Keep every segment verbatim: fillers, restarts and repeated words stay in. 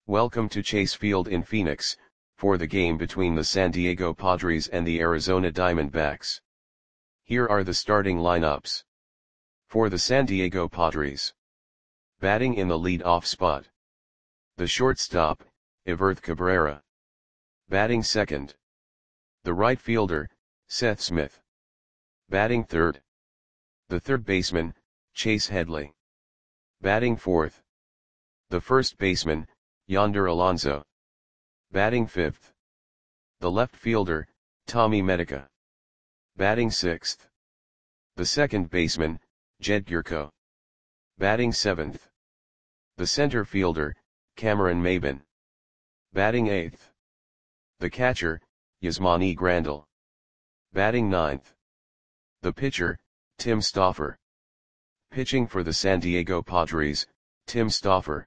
Welcome to Chase Field in Phoenix, for the game between the San Diego Padres and the Arizona Diamondbacks. Here are the starting lineups. For the San Diego Padres. Batting in the lead-off spot. The shortstop, Everth Cabrera. Batting second. The right fielder, Seth Smith. Batting third. The third baseman, Chase Headley. Batting fourth. The first baseman, Yonder Alonso. Batting fifth. The left fielder, Tommy Medica. Batting sixth. The second baseman, Jed Gyorko. Batting seventh. The center fielder, Cameron Maybin. Batting eighth. The catcher, Yasmani Grandal. Batting ninth. The pitcher, Tim Stauffer. Pitching for the San Diego Padres, Tim Stauffer.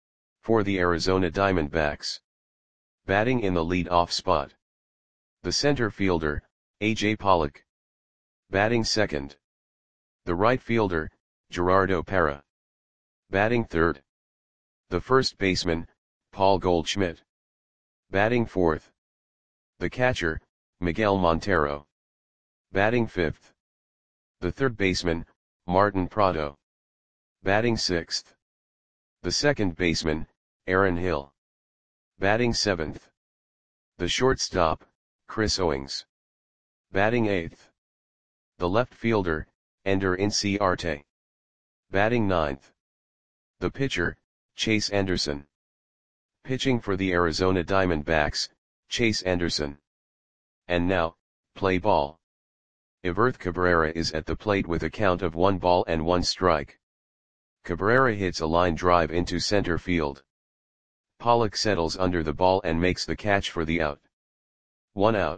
For the Arizona Diamondbacks. Batting in the lead-off spot. The center fielder, A J Pollock. Batting second. The right fielder, Gerardo Parra. Batting third. The first baseman, Paul Goldschmidt. Batting fourth. The catcher, Miguel Montero. Batting fifth. The third baseman, Martin Prado. Batting sixth. The second baseman, Aaron Hill. Batting seventh. The shortstop, Chris Owings. Batting eighth. The left fielder, Ender Inciarte. Batting ninth. The pitcher, Chase Anderson. Pitching for the Arizona Diamondbacks, Chase Anderson. And now, play ball. Everth Cabrera is at the plate with a count of one ball and one strike. Cabrera hits a line drive into center field. Pollock settles under the ball and makes the catch for the out. One out.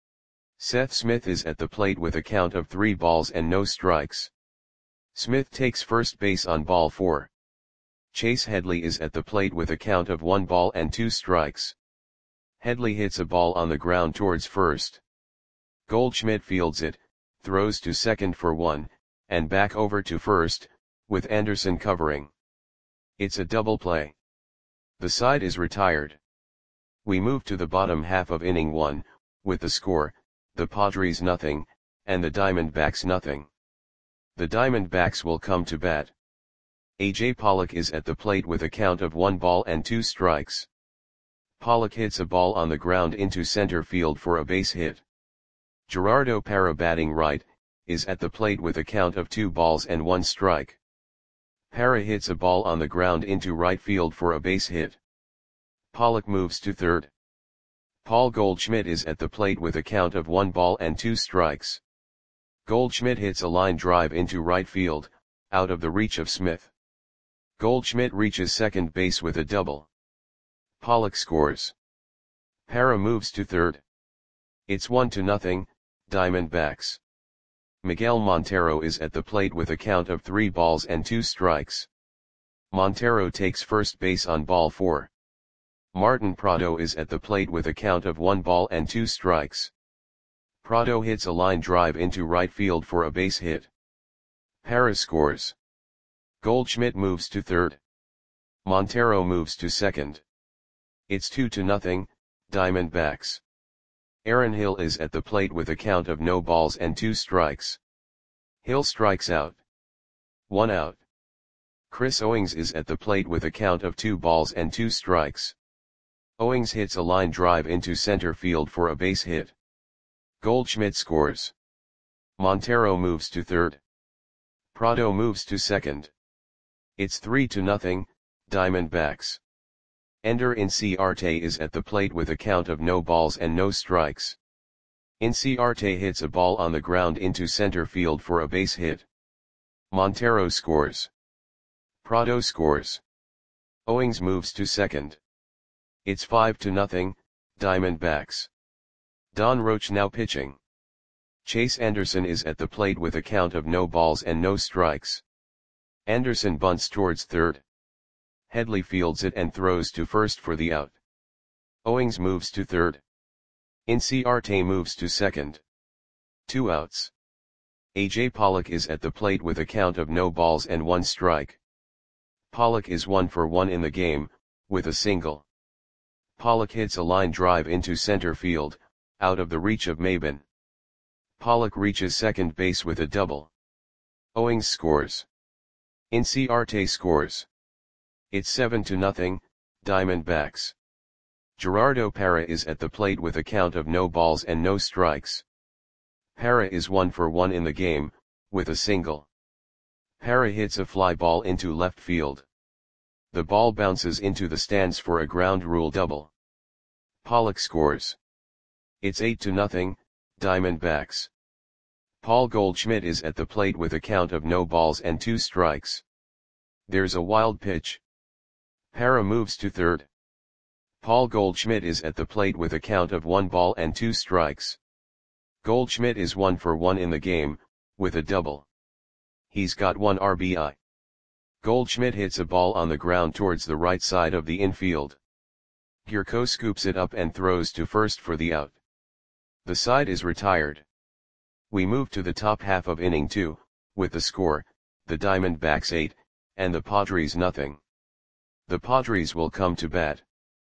Seth Smith is at the plate with a count of three balls and no strikes. Smith takes first base on ball four. Chase Headley is at the plate with a count of one ball and two strikes. Headley hits a ball on the ground towards first. Goldschmidt fields it, throws to second for one, and back over to first, with Anderson covering. It's a double play. The side is retired. We move to the bottom half of inning one, with the score, the Padres nothing, and the Diamondbacks nothing. The Diamondbacks will come to bat. A J Pollock is at the plate with a count of one ball and two strikes. Pollock hits a ball on the ground into center field for a base hit. Gerardo Parra, batting right, is at the plate with a count of two balls and one strike. Parra hits a ball on the ground into right field for a base hit. Pollock moves to third. Paul Goldschmidt is at the plate with a count of one ball and two strikes. Goldschmidt hits a line drive into right field, out of the reach of Smith. Goldschmidt reaches second base with a double. Pollock scores. Parra moves to third. It's one to nothing, Diamondbacks. Miguel Montero is at the plate with a count of three balls and two strikes. Montero takes first base on ball four. Martin Prado is at the plate with a count of one ball and two strikes. Prado hits a line drive into right field for a base hit. Parra scores. Goldschmidt moves to third. Montero moves to second. It's two to nothing, Diamondbacks. Aaron Hill is at the plate with a count of no balls and two strikes. Hill strikes out. One out. Chris Owings is at the plate with a count of two balls and two strikes. Owings hits a line drive into center field for a base hit. Goldschmidt scores. Montero moves to third. Prado moves to second. It's three to nothing, Diamondbacks. Ender Inciarte is at the plate with a count of no balls and no strikes. Inciarte hits a ball on the ground into center field for a base hit. Montero scores. Prado scores. Owings moves to second. It's five to nothing, Diamondbacks. Don Roach now pitching. Chase Anderson is at the plate with a count of no balls and no strikes. Anderson bunts towards third. Headley fields it and throws to first for the out. Owings moves to third. Inciarte moves to second. Two outs. A J Pollock is at the plate with a count of no balls and one strike. Pollock is one for one in the game, with a single. Pollock hits a line drive into center field, out of the reach of Maben. Pollock reaches second base with a double. Owings scores. Inciarte scores. It's seven to nothing, Diamondbacks. Gerardo Parra is at the plate with a count of no balls and no strikes. Parra is one for one in the game, with a single. Parra hits a fly ball into left field. The ball bounces into the stands for a ground rule double. Pollock scores. It's eight to nothing, Diamondbacks. Paul Goldschmidt is at the plate with a count of no balls and two strikes. There's a wild pitch. Parra moves to third. Paul Goldschmidt is at the plate with a count of one ball and two strikes. Goldschmidt is one for one in the game, with a double. He's got one R B I. Goldschmidt hits a ball on the ground towards the right side of the infield. Gurko scoops it up and throws to first for the out. The side is retired. We move to the top half of inning two, with the score, the Diamondbacks eight, and the Padres nothing. The Padres will come to bat.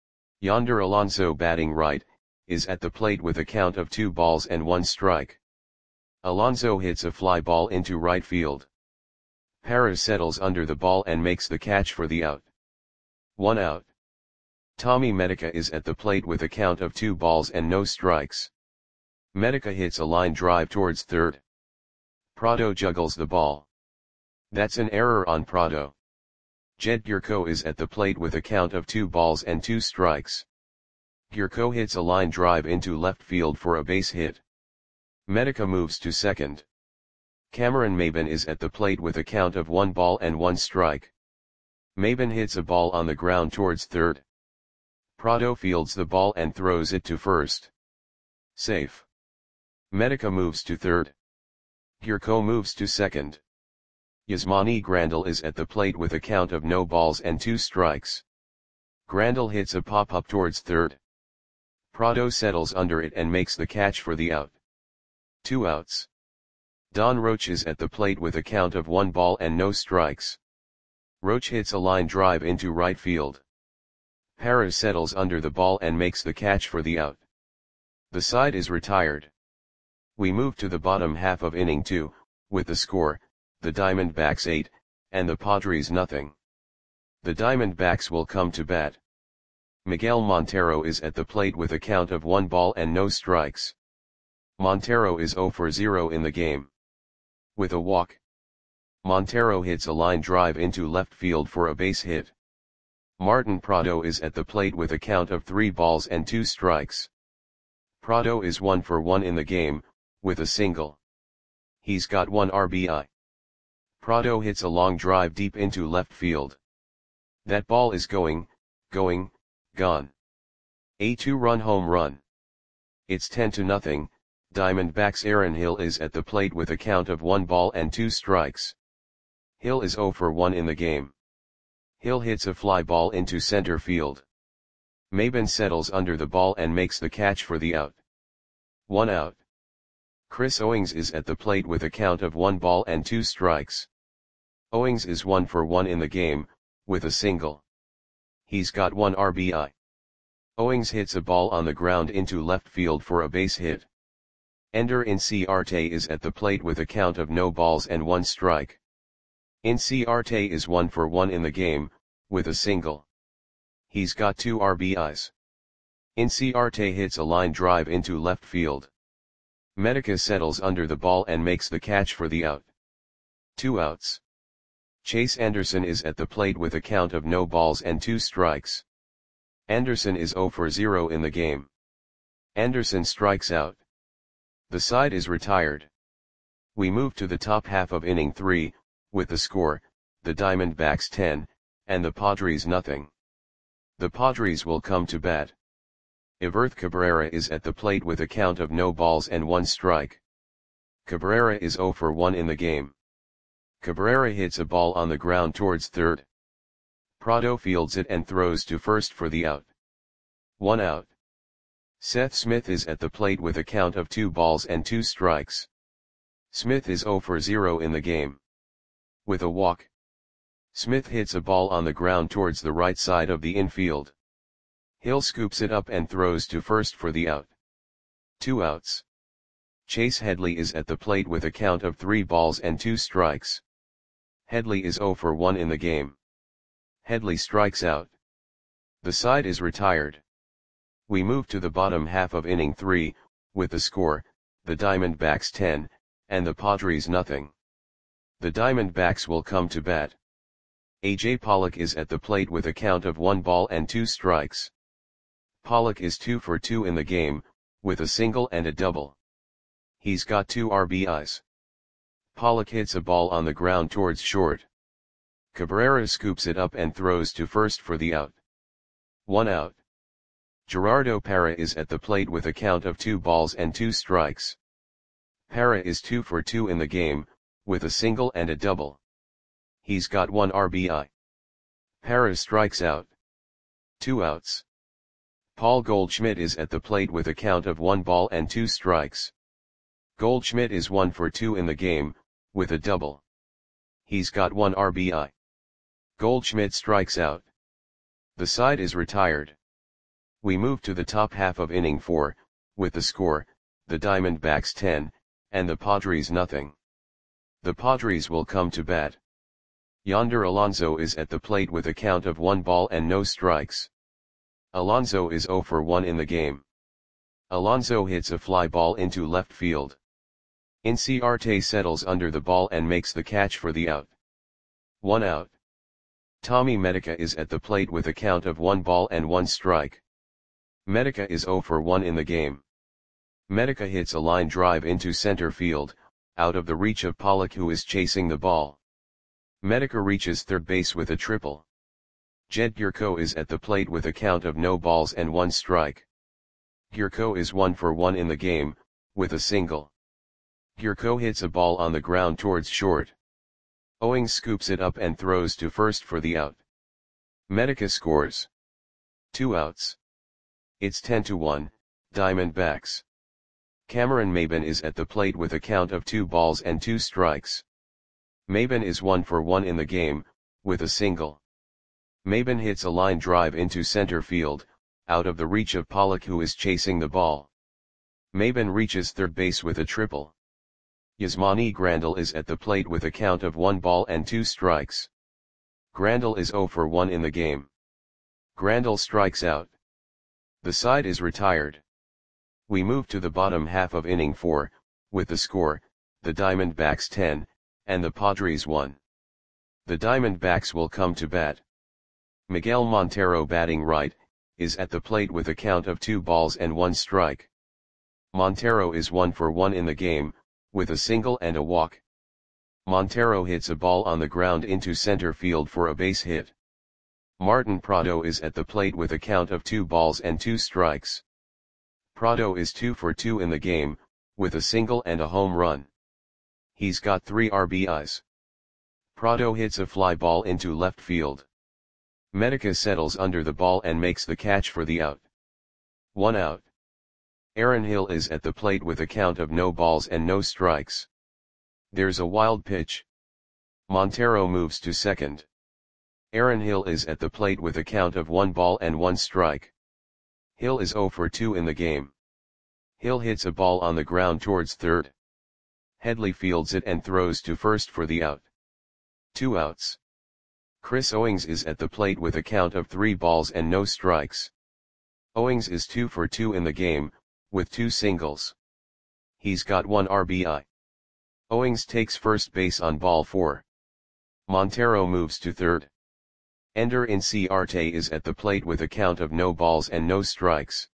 Yonder Alonso, batting right, is at the plate with a count of two balls and one strike. Alonso hits a fly ball into right field. Parra settles under the ball and makes the catch for the out. One out. Tommy Medica is at the plate with a count of two balls and no strikes. Medica hits a line drive towards third. Prado juggles the ball. That's an error on Prado. Jed Gurko is at the plate with a count of two balls and two strikes. Gurko hits a line drive into left field for a base hit. Medica moves to second. Cameron Maben is at the plate with a count of one ball and one strike. Maben hits a ball on the ground towards third. Prado fields the ball and throws it to first. Safe. Medica moves to third. Gurko moves to second. Yasmani Grandal is at the plate with a count of no balls and two strikes. Grandal hits a pop-up towards third. Prado settles under it and makes the catch for the out. Two outs. Don Roach is at the plate with a count of one ball and no strikes. Roach hits a line drive into right field. Parra settles under the ball and makes the catch for the out. The side is retired. We move to the bottom half of inning two, with the score, the Diamondbacks eight, and the Padres nothing. The Diamondbacks will come to bat. Miguel Montero is at the plate with a count of one ball and no strikes. Montero is zero for zero in the game. With a walk. Montero hits a line drive into left field for a base hit. Martin Prado is at the plate with a count of three balls and two strikes. Prado is one for one in the game, with a single. He's got one R B I. Prado hits a long drive deep into left field. That ball is going, going, gone. A two-run home run. It's ten to nothing, Diamondbacks. Aaron Hill is at the plate with a count of one ball and two strikes. Hill is zero for one in the game. Hill hits a fly ball into center field. Maben settles under the ball and makes the catch for the out. One out. Chris Owings is at the plate with a count of one ball and two strikes. Owings is one for one in the game, with a single. He's got one R B I. Owings hits a ball on the ground into left field for a base hit. Ender Inciarte is at the plate with a count of no balls and one strike. Inciarte is one for one in the game, with a single. He's got two R B Is. Inciarte hits a line drive into left field. Medica settles under the ball and makes the catch for the out. Two outs. Chase Anderson is at the plate with a count of no balls and two strikes. Anderson is zero for zero in the game. Anderson strikes out. The side is retired. We move to the top half of inning three, with the score, the Diamondbacks ten, and the Padres nothing. The Padres will come to bat. Everth Cabrera is at the plate with a count of no balls and one strike. Cabrera is zero for one in the game. Cabrera hits a ball on the ground towards third. Prado fields it and throws to first for the out. One out. Seth Smith is at the plate with a count of two balls and two strikes. Smith is zero for zero in the game. With a walk. Smith hits a ball on the ground towards the right side of the infield. Hill scoops it up and throws to first for the out. Two outs. Chase Headley is at the plate with a count of three balls and two strikes. Headley is oh for one in the game. Headley strikes out. The side is retired. We move to the bottom half of inning three, with the score, the Diamondbacks ten, and the Padres nothing. The Diamondbacks will come to bat. A J Pollock is at the plate with a count of one ball and two strikes. Pollock is two for two in the game, with a single and a double. He's got two R B Is. Pollock hits a ball on the ground towards short. Cabrera scoops it up and throws to first for the out. One out. Gerardo Parra is at the plate with a count of two balls and two strikes. Parra is two for two in the game, with a single and a double. He's got one R B I. Parra strikes out. Two outs. Paul Goldschmidt is at the plate with a count of one ball and two strikes. Goldschmidt is one for two in the game, with a double. He's got one R B I. Goldschmidt strikes out. The side is retired. We move to the top half of inning four, with the score, the Diamondbacks ten, and the Padres nothing. The Padres will come to bat. Yonder Alonso is at the plate with a count of one ball and no strikes. Alonso is oh for one in the game. Alonso hits a fly ball into left field. Inciarte settles under the ball and makes the catch for the out. One out. Tommy Medica is at the plate with a count of one ball and one strike. Medica is oh for one in the game. Medica hits a line drive into center field, out of the reach of Pollock, who is chasing the ball. Medica reaches third base with a triple. Jed Gyorko is at the plate with a count of no balls and one strike. Gyorko is one for one in the game, with a single. Gyorko hits a ball on the ground towards short. Owings scoops it up and throws to first for the out. Medica scores. Two outs. It's ten to one, Diamondbacks. Cameron Maybin is at the plate with a count of two balls and two strikes. Maybin is one for one in the game, with a single. Maybin hits a line drive into center field, out of the reach of Pollock, who is chasing the ball. Maybin reaches third base with a triple. Yasmani Grandal is at the plate with a count of one ball and two strikes. Grandal is oh for one in the game. Grandal strikes out. The side is retired. We move to the bottom half of inning four, with the score, the Diamondbacks ten, and the Padres one. The Diamondbacks will come to bat. Miguel Montero, batting right, is at the plate with a count of two balls and one strike. Montero is one for one in the game, with a single and a walk. Montero hits a ball on the ground into center field for a base hit. Martin Prado is at the plate with a count of two balls and two strikes. Prado is two for two in the game, with a single and a home run. He's got three R B Is. Prado hits a fly ball into left field. Medica settles under the ball and makes the catch for the out. One out. Aaron Hill is at the plate with a count of no balls and no strikes. There's a wild pitch. Montero moves to second. Aaron Hill is at the plate with a count of one ball and one strike. Hill is oh for two in the game. Hill hits a ball on the ground towards third. Headley fields it and throws to first for the out. Two outs. Chris Owings is at the plate with a count of three balls and no strikes. Owings is two for two in the game, with two singles. He's got one R B I. Owings takes first base on ball four. Montero moves to third. Ender Inciarte is at the plate with a count of no balls and no strikes.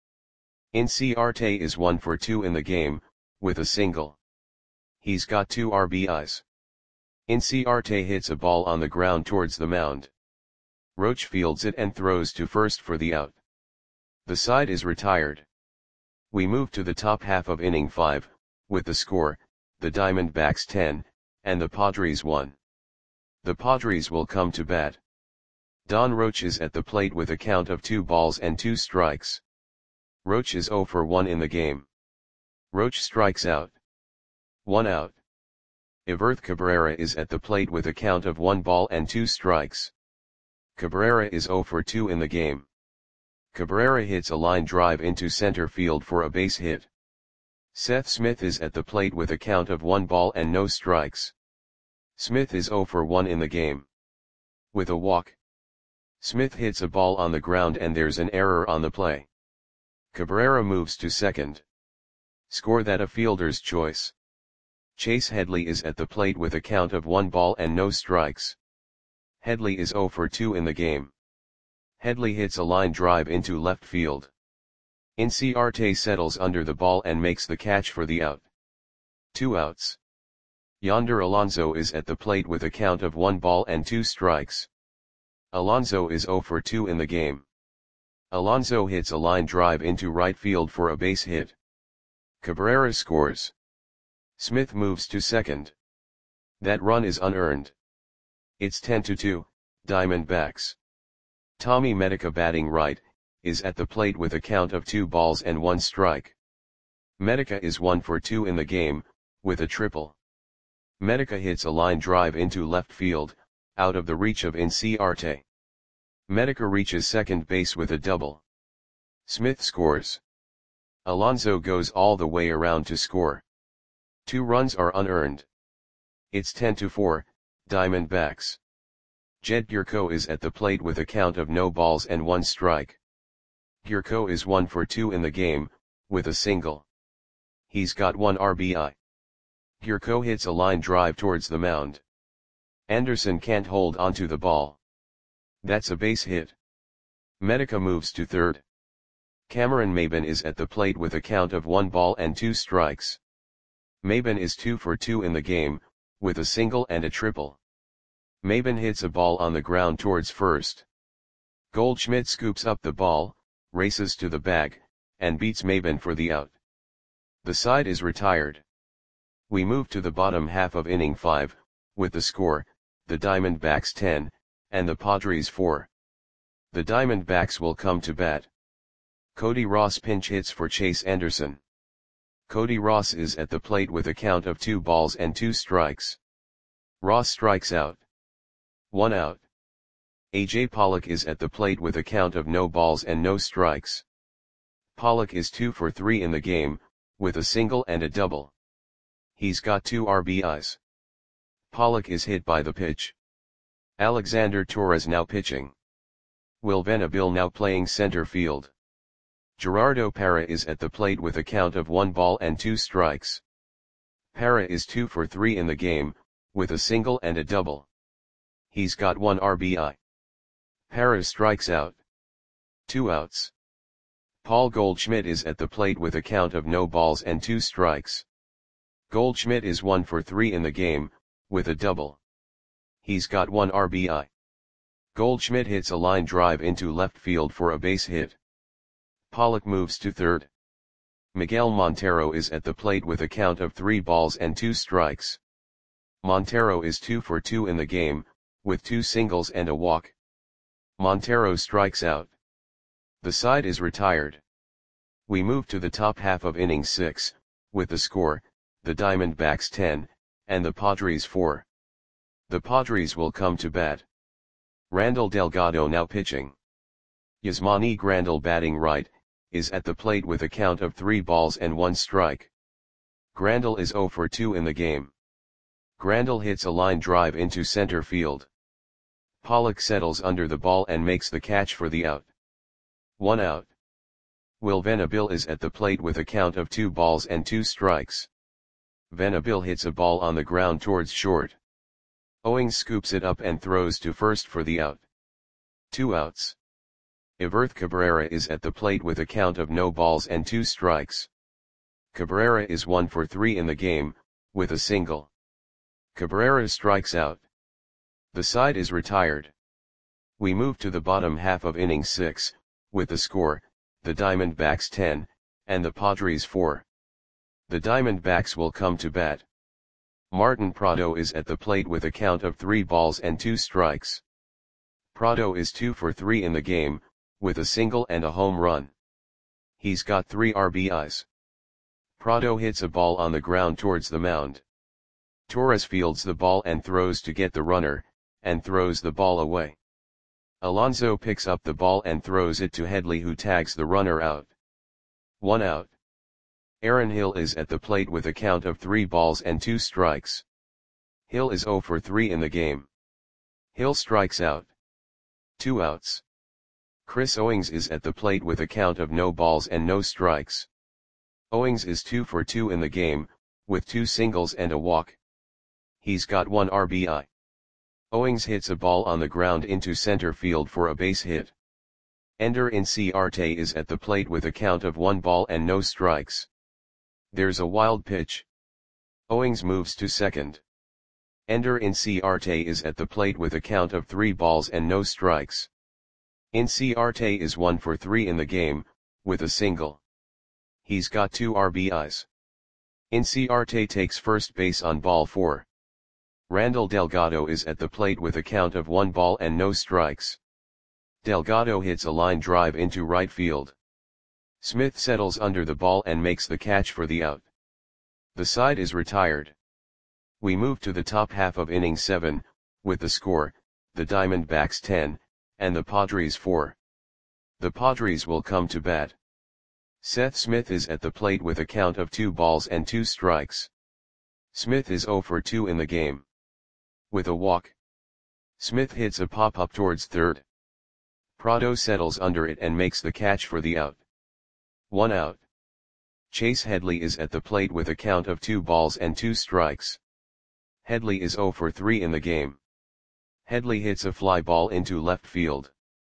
Inciarte is one for two in the game, with a single. He's got two R B Is. Inciarte hits a ball on the ground towards the mound. Roach fields it and throws to first for the out. The side is retired. We move to the top half of inning five, with the score, the Diamondbacks ten, and the Padres one. The Padres will come to bat. Don Roach is at the plate with a count of two balls and two strikes. Roach is oh for one in the game. Roach strikes out. One out. Everth Cabrera is at the plate with a count of one ball and two strikes. Cabrera is zero for two in the game. Cabrera hits a line drive into center field for a base hit. Seth Smith is at the plate with a count of one ball and no strikes. Smith is zero for one in the game. With a walk, Smith hits a ball on the ground and there's an error on the play. Cabrera moves to second. Score that a fielder's choice. Chase Headley is at the plate with a count of one ball and no strikes. Headley is zero for two in the game. Headley hits a line drive into left field. Inciarte settles under the ball and makes the catch for the out. Two outs. Yonder Alonso is at the plate with a count of one ball and two strikes. Alonso is zero for two in the game. Alonso hits a line drive into right field for a base hit. Cabrera scores. Smith moves to second. That run is unearned. It's ten to two, Diamondbacks. Tommy Medica, batting right, is at the plate with a count of two balls and one strike. Medica is one for two in the game, with a triple. Medica hits a line drive into left field, out of the reach of Inciarte. Medica reaches second base with a double. Smith scores. Alonso goes all the way around to score. Two runs are unearned. It's ten to four, Diamondbacks. Jed Gyorko is at the plate with a count of no balls and one strike. Gyorko is one for two in the game, with a single. He's got one R B I. Gyorko hits a line drive towards the mound. Anderson can't hold onto the ball. That's a base hit. Medica moves to third. Cameron Maybin is at the plate with a count of one ball and two strikes. Maybin is two for two in the game, with a single and a triple. Maybin hits a ball on the ground towards first. Goldschmidt scoops up the ball, races to the bag, and beats Maybin for the out. The side is retired. We move to the bottom half of inning five, with the score, the Diamondbacks ten, and the Padres four. The Diamondbacks will come to bat. Cody Ross pinch hits for Chase Anderson. Cody Ross is at the plate with a count of two balls and two strikes. Ross strikes out. One out. A J Pollock is at the plate with a count of no balls and no strikes. Pollock is two for three in the game, with a single and a double. He's got two R B Is. Pollock is hit by the pitch. Alexander Torres now pitching. Will Venable now playing center field. Gerardo Parra is at the plate with a count of one ball and two strikes. Parra is two for three in the game, with a single and a double. He's got one R B I. Parra strikes out. Two outs. Paul Goldschmidt is at the plate with a count of no balls and two strikes. Goldschmidt is one for three in the game, with a double. He's got one R B I. Goldschmidt hits a line drive into left field for a base hit. Pollock moves to third. Miguel Montero is at the plate with a count of three balls and two strikes. Montero is two for two in the game, with two singles and a walk. Montero strikes out. The side is retired. We move to the top half of inning six, with the score, the Diamondbacks ten, and the Padres four. The Padres will come to bat. Randall Delgado now pitching. Yasmani Grandal, batting right, is at the plate with a count of three balls and one strike. Grandal is zero for two in the game. Grandal hits a line drive into center field. Pollock settles under the ball and makes the catch for the out. One out. Will Venable is at the plate with a count of two balls and two strikes. Venable hits a ball on the ground towards short. Owings scoops it up and throws to first for the out. Two outs. Everth Cabrera is at the plate with a count of no balls and two strikes. Cabrera is one for three in the game, with a single. Cabrera strikes out. The side is retired. We move to the bottom half of inning six, with the score, the Diamondbacks ten, and the Padres four. The Diamondbacks will come to bat. Martin Prado is at the plate with a count of three balls and two strikes. Prado is two for three in the game, with a single and a home run. He's got three R B Is. Prado hits a ball on the ground towards the mound. Torres fields the ball and throws to get the runner, and throws the ball away. Alonso picks up the ball and throws it to Headley, who tags the runner out. One out. Aaron Hill is at the plate with a count of three balls and two strikes. Hill is zero for three in the game. Hill strikes out. Two outs. Chris Owings is at the plate with a count of no balls and no strikes. Owings is two for two in the game, with two singles and a walk. He's got one R B I. Owings hits a ball on the ground into center field for a base hit. Ender Inciarte is at the plate with a count of one ball and no strikes. There's a wild pitch. Owings moves to second. Ender Inciarte is at the plate with a count of three balls and no strikes. Inciarte is one for three in the game, with a single. He's got two R B Is. Inciarte takes first base on ball four. Randall Delgado is at the plate with a count of one ball and no strikes. Delgado hits a line drive into right field. Smith settles under the ball and makes the catch for the out. The side is retired. We move to the top half of inning seven, with the score, the Diamondbacks ten, and the Padres four. The Padres will come to bat. Seth Smith is at the plate with a count of two balls and two strikes. Smith is zero for two in the game. With a walk. Smith hits a pop-up towards third. Prado settles under it and makes the catch for the out. One out. Chase Headley is at the plate with a count of two balls and two strikes. Headley is zero for three in the game. Headley hits a fly ball into left field.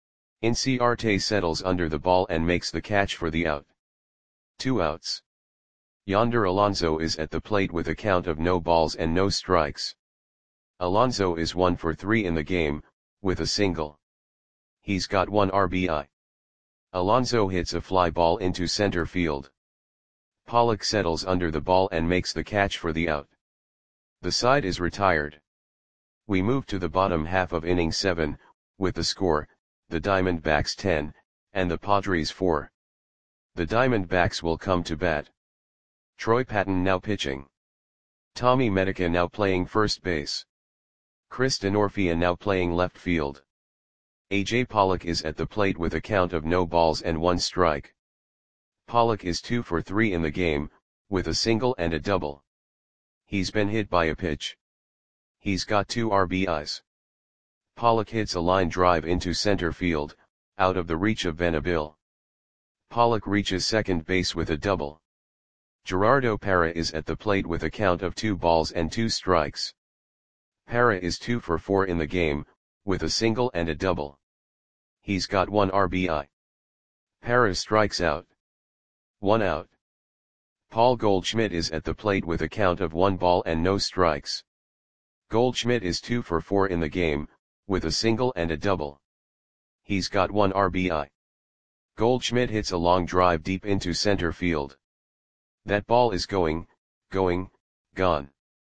Inciarte settles under the ball and makes the catch for the out. Two outs. Yonder Alonso is at the plate with a count of no balls and no strikes. Alonso is one for three in the game, with a single. He's got one R B I. Alonso hits a fly ball into center field. Pollock settles under the ball and makes the catch for the out. The side is retired. We move to the bottom half of inning seven, with the score, the Diamondbacks ten, and the Padres four. The Diamondbacks will come to bat. Troy Patton now pitching. Tommy Medica now playing first base. Chris Denorfia now playing left field. A J Pollock is at the plate with a count of no balls and one strike. Pollock is two for three in the game, with a single and a double. He's been hit by a pitch. He's got two R B Is. Pollock hits a line drive into center field, out of the reach of Benabil. Pollock reaches second base with a double. Gerardo Parra is at the plate with a count of two balls and two strikes. Parra is two for four in the game, with a single and a double. He's got one R B I. Parra strikes out. One out. Paul Goldschmidt is at the plate with a count of one ball and no strikes. Goldschmidt is two for four in the game, with a single and a double. He's got one R B I. Goldschmidt hits a long drive deep into center field. That ball is going, going, gone.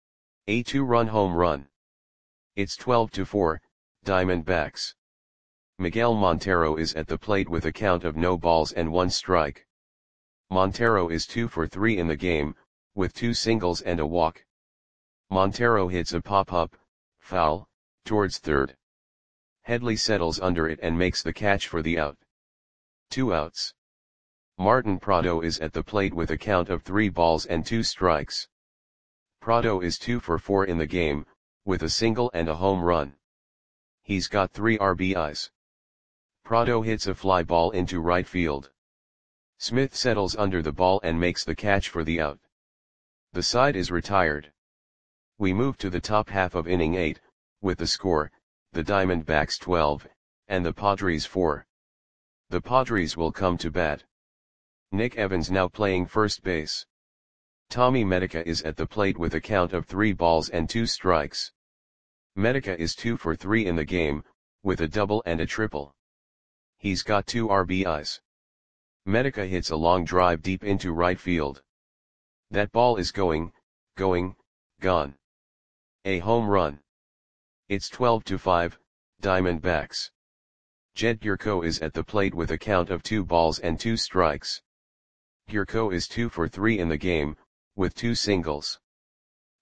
A two-run home run. It's twelve to four, Diamondbacks. Miguel Montero is at the plate with a count of no balls and one strike. Montero is two for three in the game, with two singles and a walk. Montero hits a pop-up, foul, towards third. Headley settles under it and makes the catch for the out. Two outs. Martin Prado is at the plate with a count of three balls and two strikes. Prado is two for four in the game, with a single and a home run. He's got three R B Is. Prado hits a fly ball into right field. Smith settles under the ball and makes the catch for the out. The side is retired. We move to the top half of inning eight, with the score, the Diamondbacks twelve, and the Padres four. The Padres will come to bat. Nick Evans now playing first base. Tommy Medica is at the plate with a count of three balls and two strikes. Medica is two for three in the game, with a double and a triple. He's got two R B Is. Medica hits a long drive deep into right field. That ball is going, going, gone. A home run. It's twelve to five, Diamondbacks. Jed Gyorko is at the plate with a count of two balls and two strikes. Gyorko is two for three in the game, with two singles.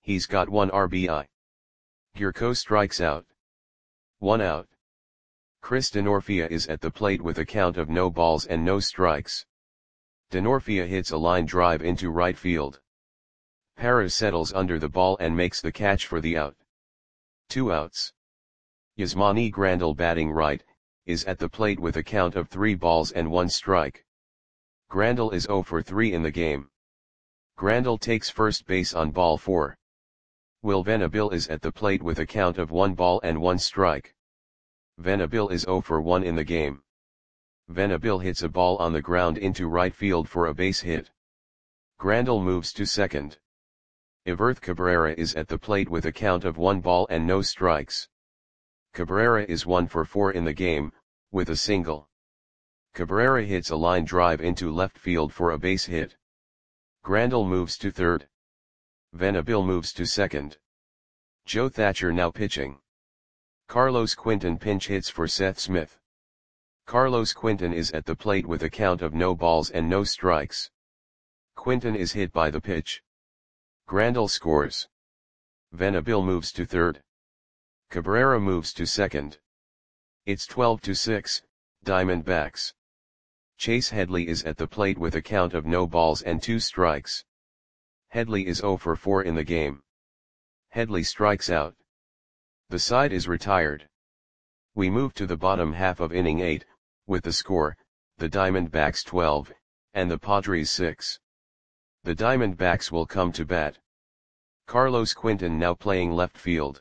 He's got one R B I. Gyorko strikes out. One out. Chris Denorfia is at the plate with a count of no balls and no strikes. Denorfia hits a line drive into right field. Parra settles under the ball and makes the catch for the out. Two outs. Yasmani Grandal, batting right, is at the plate with a count of three balls and one strike. Grandal is zero for three in the game. Grandal takes first base on ball four. Will Venabil is at the plate with a count of one ball and one strike. Venabil is zero for one in the game. Venabil hits a ball on the ground into right field for a base hit. Grandal moves to second. Iverth Cabrera is at the plate with a count of one ball and no strikes. Cabrera is one for four in the game, with a single. Cabrera hits a line drive into left field for a base hit. Grandal moves to third. Venabil moves to second. Joe Thatcher now pitching. Carlos Quinton pinch hits for Seth Smith. Carlos Quinton is at the plate with a count of no balls and no strikes. Quinton is hit by the pitch. Grandal scores. Venabil moves to third. Cabrera moves to second. It's twelve to six, Diamondbacks. Chase Headley is at the plate with a count of no balls and two strikes. Headley is zero for four in the game. Headley strikes out. The side is retired. We move to the bottom half of inning eight, with the score, the Diamondbacks twelve, and the Padres six. The Diamondbacks will come to bat. Carlos Quinton now playing left field.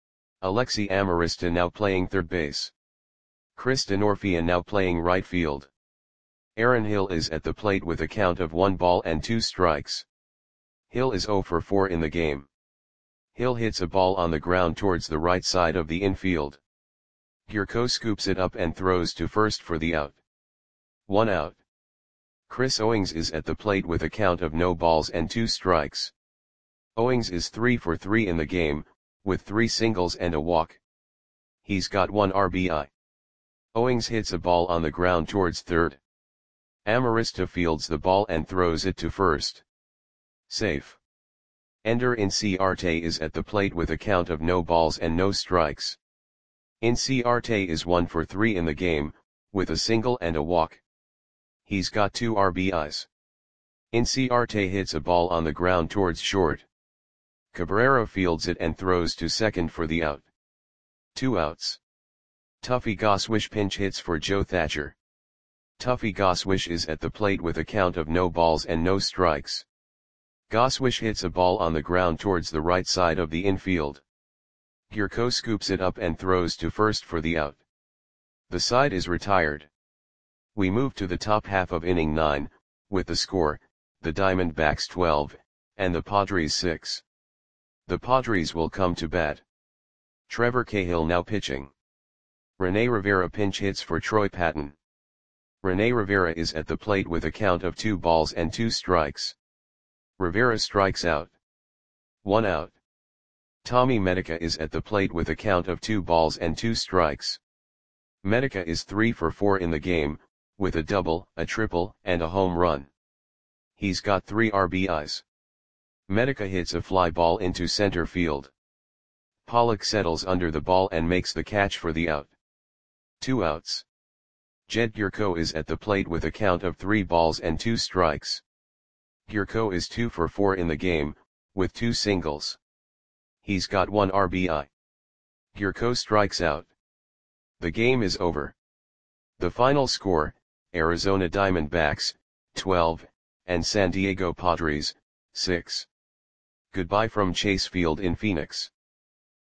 Alexi Amarista now playing third base. Chris Denorfia now playing right field. Aaron Hill is at the plate with a count of one ball and two strikes. Hill is zero for four in the game. Hill hits a ball on the ground towards the right side of the infield. Gyorko scoops it up and throws to first for the out. One out. Chris Owings is at the plate with a count of no balls and two strikes. Owings is three for three in the game, with three singles and a walk. He's got one R B I. Owings hits a ball on the ground towards third. Amarista fields the ball and throws it to first. Safe. Ender Inciarte is at the plate with a count of no balls and no strikes. Inciarte is one for three in the game, with a single and a walk. He's got two R B Is. Inciarte hits a ball on the ground towards short. Cabrera fields it and throws to second for the out. Two outs. Tuffy Goswish pinch hits for Joe Thatcher. Tuffy Goswish is at the plate with a count of no balls and no strikes. Goswish hits a ball on the ground towards the right side of the infield. Gyorko scoops it up and throws to first for the out. The side is retired. We move to the top half of inning nine, with the score, the Diamondbacks twelve, and the Padres six. The Padres will come to bat. Trevor Cahill now pitching. Rene Rivera pinch hits for Troy Patton. Rene Rivera is at the plate with a count of two balls and two strikes. Rivera strikes out. One out. Tommy Medica is at the plate with a count of two balls and two strikes. Medica is three for four in the game, with a double, a triple, and a home run. He's got three R B Is. Medica hits a fly ball into center field. Pollock settles under the ball and makes the catch for the out. Two outs. Jed Gyorko is at the plate with a count of three balls and two strikes. Gyorko is two for four in the game, with two singles. He's got one R B I. Gyorko strikes out. The game is over. The final score, Arizona Diamondbacks, twelve, and San Diego Padres, six. Goodbye from Chase Field in Phoenix.